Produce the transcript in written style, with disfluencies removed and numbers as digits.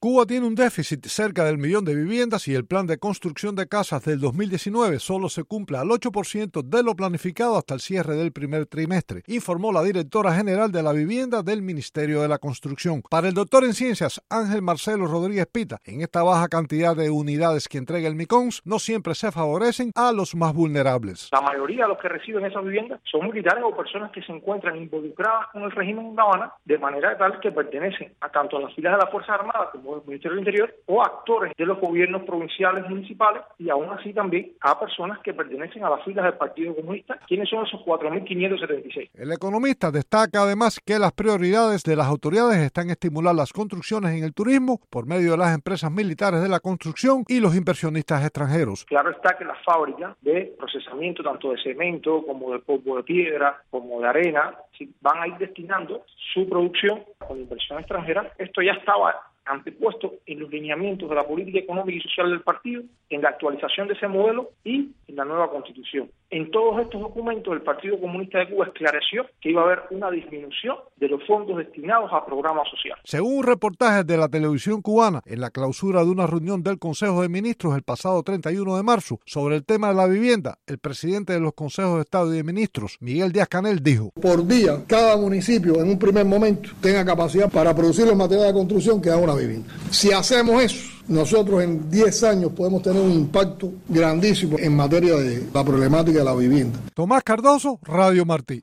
Cuba tiene un déficit cerca del 1.000.000 de viviendas y el plan de construcción de casas del 2019 solo se cumple al 8% de lo planificado hasta el cierre del primer trimestre, informó la directora general de la vivienda del Ministerio de la Construcción. Para el doctor en ciencias Ángel Marcelo Rodríguez Pita, en esta baja cantidad de unidades que entrega el MICONS, no siempre se favorecen a los más vulnerables. La mayoría de los que reciben esas viviendas son militares o personas que se encuentran involucradas con el régimen de La Habana de manera tal que pertenecen a tanto a las filas de las Fuerzas Armadas como del Ministerio del Interior o actores de los gobiernos provinciales, municipales y aún así también a personas que pertenecen a las filas del Partido Comunista. ¿Quiénes son esos 4.576? El economista destaca además que las prioridades de las autoridades están en estimular las construcciones en el turismo por medio de las empresas militares de la construcción y los inversionistas extranjeros. Claro está que las fábricas de procesamiento tanto de cemento como de polvo de piedra como de arena van a ir destinando su producción con inversión extranjera. Esto ya estaba antepuesto en los lineamientos de la política económica y social del partido, en la actualización de ese modelo y en la nueva constitución. En todos estos documentos el Partido Comunista de Cuba esclareció que iba a haber una disminución de los fondos destinados a programas sociales. Según un reportaje de la televisión cubana, en la clausura de una reunión del Consejo de Ministros el pasado 31 de marzo sobre el tema de la vivienda, el presidente de los Consejos de Estado y de Ministros, Miguel Díaz-Canel, dijo: por día, cada municipio en un primer momento tenga capacidad para producir los materiales de construcción que da una vivienda. Si hacemos eso, nosotros en 10 años podemos tener un impacto grandísimo en materia de la problemática de la vivienda. Tomás Cardoso, Radio Martí.